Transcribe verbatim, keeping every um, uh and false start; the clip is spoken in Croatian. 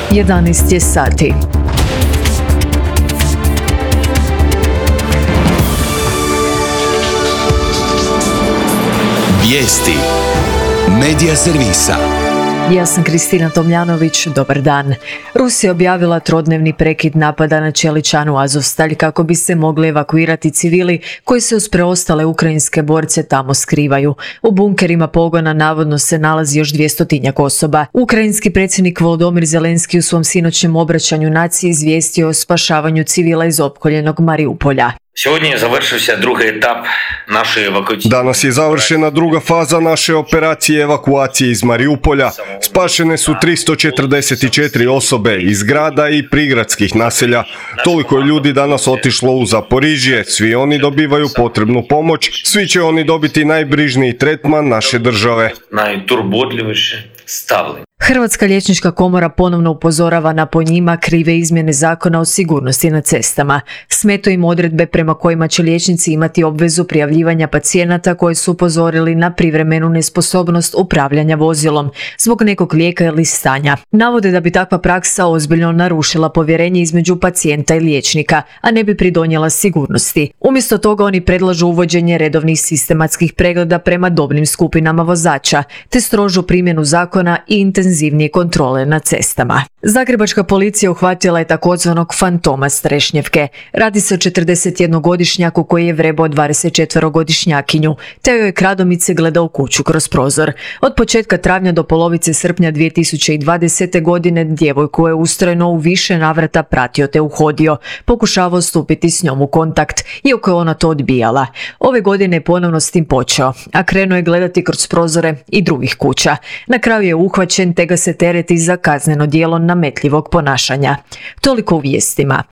jedanaest je sati. Vijesti Medija servisa. Ja sam Kristina Tomljanović, dobar dan. Rusija objavila trodnevni prekid napada na Čeličanu Azovstalj kako bi se mogli evakuirati civili koji se uz preostale ukrajinske borce tamo skrivaju. U bunkerima pogona navodno se nalazi još dvjestotinjak osoba. Ukrajinski predsjednik Volodymyr Zelenski u svom sinoćnjem obraćanju naciji izvijestio o spašavanju civila iz opkoljenog Mariupolja. Danas je završena druga faza naše operacije evakuacije iz Mariupolja. Spašene su tristo četrdeset četiri osobe iz grada i prigradskih naselja. Toliko je ljudi danas otišlo u Zaporižje. Svi oni dobivaju potrebnu pomoć. Svi će oni dobiti najbrižniji tretman naše države. Hrvatska liječnička komora ponovno upozorava na po njima krive izmjene zakona o sigurnosti na cestama. Smetaju im odredbe prema kojima će liječnici imati obvezu prijavljivanja pacijenata koji su upozorili na privremenu nesposobnost upravljanja vozilom zbog nekog lijeka ili stanja. Navode da bi takva praksa ozbiljno narušila povjerenje između pacijenta i liječnika, a ne bi pridonijela sigurnosti. Umjesto toga oni predlažu uvođenje redovnih sistematskih pregleda prema dobnim skupinama vozača, te strožu primjenu zakona i intenzivnije kontrole na cestama. Zagrebačka policija uhvatila je takozvanog fantoma Strešnjevke. Radi se o četrdesetjednogodišnjaku koji je vrebao dvadesetčetverogodišnjakinju, te joj je kradomice gledao kuću kroz prozor. Od početka travnja do polovice srpnja dvije tisuće dvadesete. godine djevojku je ustrojno u više navrata pratio te uhodio, pokušavao stupiti s njom u kontakt, iako je ona to odbijala. Ove godine je ponovno s tim počeo, a krenuo je gledati kroz prozore i drugih kuća. Na kraju je uhvaćen te ga se tereti za kazneno djelo nametljivog ponašanja. Toliko u vijestima.